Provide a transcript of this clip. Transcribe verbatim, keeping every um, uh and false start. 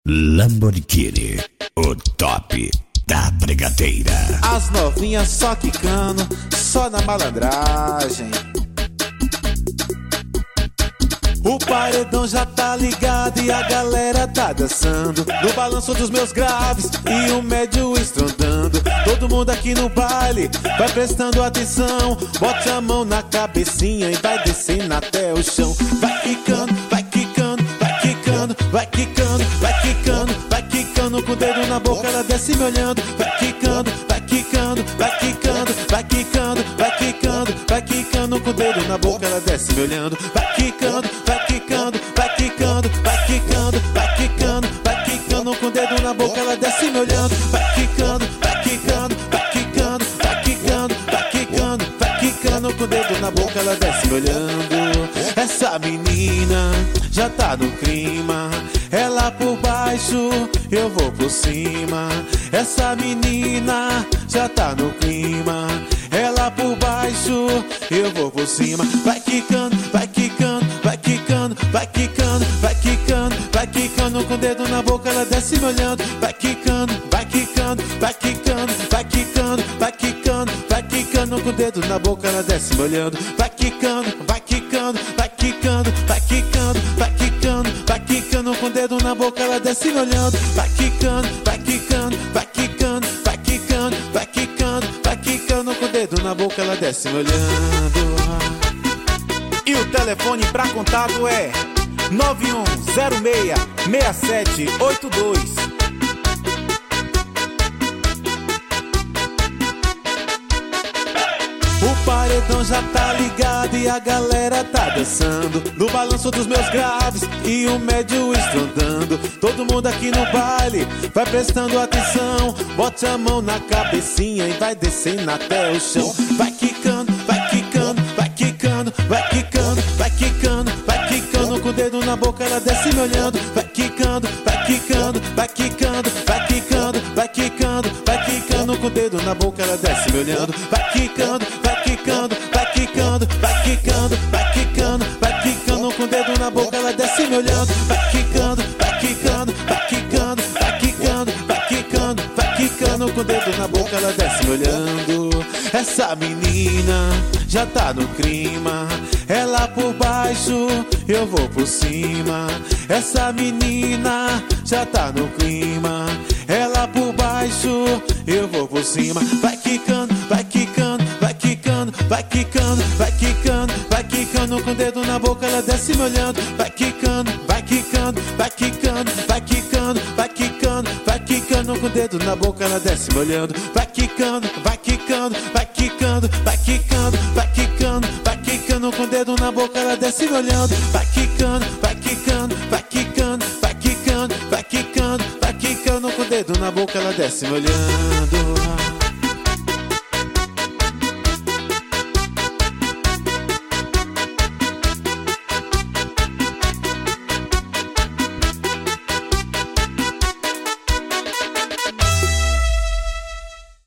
Lamborghini, o top da brigadeira. As novinhas só quicando, só na malandragem. O paredão já tá ligado e a galera tá dançando no balanço dos meus graves e o médio estrondando. Todo mundo aqui no baile vai prestando atenção. Bota a mão na cabecinha e vai descendo até o chão. Vai quicando, vai quicando, vai quicando, vai quicando, vai quicando, vai quicando. Com o dedo na boca ela desce me olhando. Vai quicando, vai quicando, vai quicando, vai quicando, vai quicando, vai quicando. Com o dedo na boca ela desce me olhando. Vai quicando, vai quicando, vai quicando, vai quicando, vai quicando, vai quicando. Com o dedo na boca ela desce me olhando. Vai quicando, vai quicando, vai quicando, vai quicando, vai quicando, vai quicando. Com o dedo na boca ela desce me olhando. Essa menina já tá no clima. Ela por baixo, eu vou por cima. Essa menina já tá no clima. Ela por baixo, eu vou por cima. Vai quicando, vai quicando, vai quicando, vai quicando, vai quicando, vai quicando. Com o dedo na boca ela desce me olhando. Vai quicando, vai quicando, vai quicando, vai quicando, vai quicando, vai quicando. Com o dedo na boca ela desce me olhando. Vai quicando, vai quicando, vai quicando, vai quicando, vai quicando, vai quicando. Com o dedo na boca ela desce me olhando. Vai quicando, vai quicando, vai quicando, vai quicando, vai quicando, vai quicando. Com o dedo na boca ela desce me olhando. E o telefone pra contato é nove um zero seis, seis sete oito dois. O paredão já tá ligado e a galera tá dançando no balanço dos meus graves e o médio estrondando. Todo mundo aqui no baile vai prestando atenção. Bote a mão na cabecinha e vai descendo até o chão. Vai quicando, vai quicando, vai quicando, vai quicando, vai quicando, vai quicando. Com o dedo na boca ela desce me olhando. Vai quicando, vai quicando, vai quicando, vai quicando, vai quicando, vai quicando. Com o dedo na boca ela desce me olhando. Vai quicando, vai quicando, vai quicando, vai quicando, vai quicando, vai quicando. Com o dedo na boca ela desce me olhando. Vai quicando, vai quicando, vai quicando, vai quicando, vai quicando, vai quicando. Com o dedo na boca ela desce me olhando. Essa menina já tá no clima. Ela por baixo, eu vou por cima. Essa menina já tá no clima. Ela por baixo, eu vou por cima. Vai quicando, vai quicando, vai quicando, vai quicando, vai quicando, vai quicando. Com o dedo na boca ela desce me olhando. Vai quicando, vai quicando, vai quicando, vai quicando, vai quicando, vai quicando. Com o dedo na boca ela desce me olhando. Vai quicando, vai quicando, vai quicando, vai quicando, vai quicando, vai quicando. Com o dedo na boca ela desce me olhando. Vai quicando, vai quicando, vai quicando, vai quicando, vai quicando, vai quicando. Com o dedo na boca ela desce me olhando.